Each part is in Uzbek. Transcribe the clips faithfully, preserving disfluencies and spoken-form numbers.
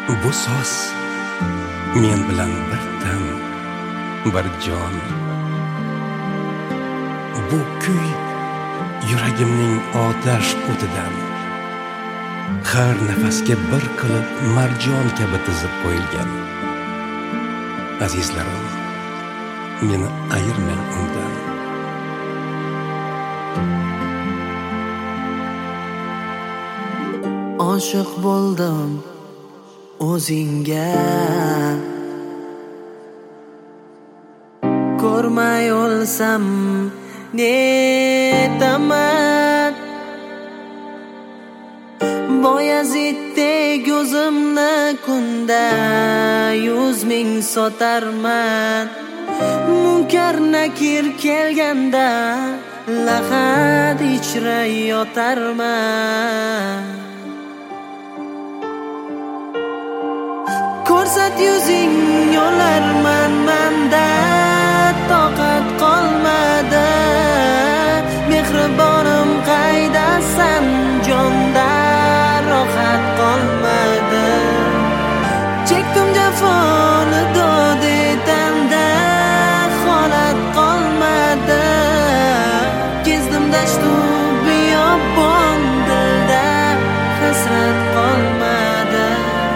Bu so'z men bilan bir dam, bir jon. Bu kuy yuragimning otash o'tidan har nafasga bir qilib marjon kabi tizib qo'yilgan. Azizlarim, meni ayirmang undan. Oshiq bo'ldim o'zingga, ko'rmay o'lsam netaman. Boyaziddek o'zimni kunda yuz ming sotarman. Munkar nakir kelganda lahad ichra yotarman. Ko'rsat yuzing yo'larman, manda toqat qolmadi. Mehribonim qaydasan, jonda rohat qolmadi. Chekdim jafoni dodi tanda holat qolmadi. Kezdim dashtu biyobon, dilda hasrat qolmadi.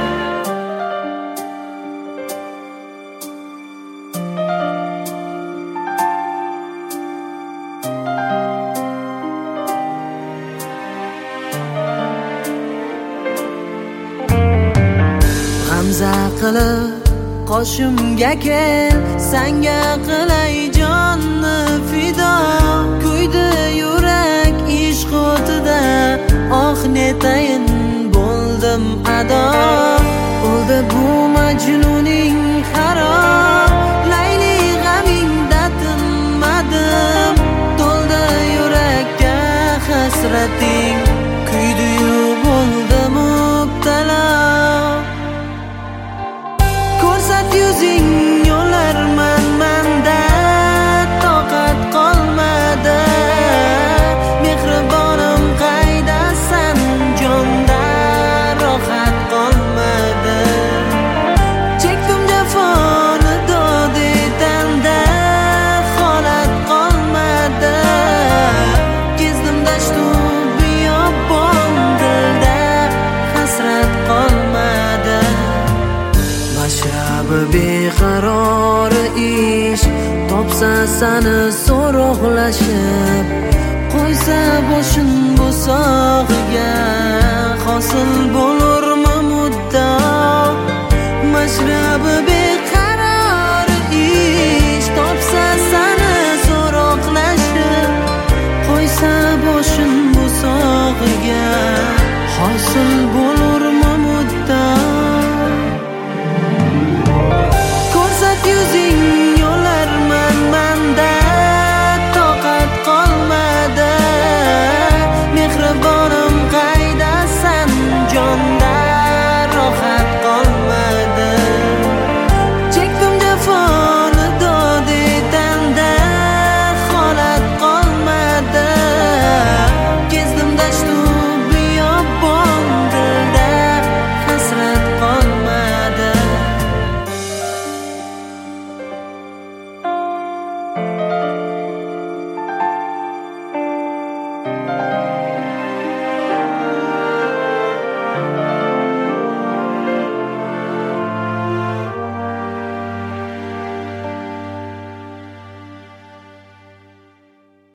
Hamza qilib qoshimga kel, senga qilay jonni fido. Kuydi yurak ishq o'tida, oh netayin bo'ldim ado. O'ldi bu majnuning harom, layli g'amingda tinmadim. To'ldi yurakka hasrating, kuydi-yu bo'ldim mubtalo. Ko'rsat yuzing yo'larman, manda toqat qolmadi. Mehribonim qaydasan, jonda rohat qolmadi. Chekdim jafoni dodi tanda holat qolmadi. Kezdim dashtu biyobon, dilda hasrat qolmadi. Mashrabi beqaror ish topsa sani so'roqlashib, qo'ysa boshim bo'sog'iga, hosil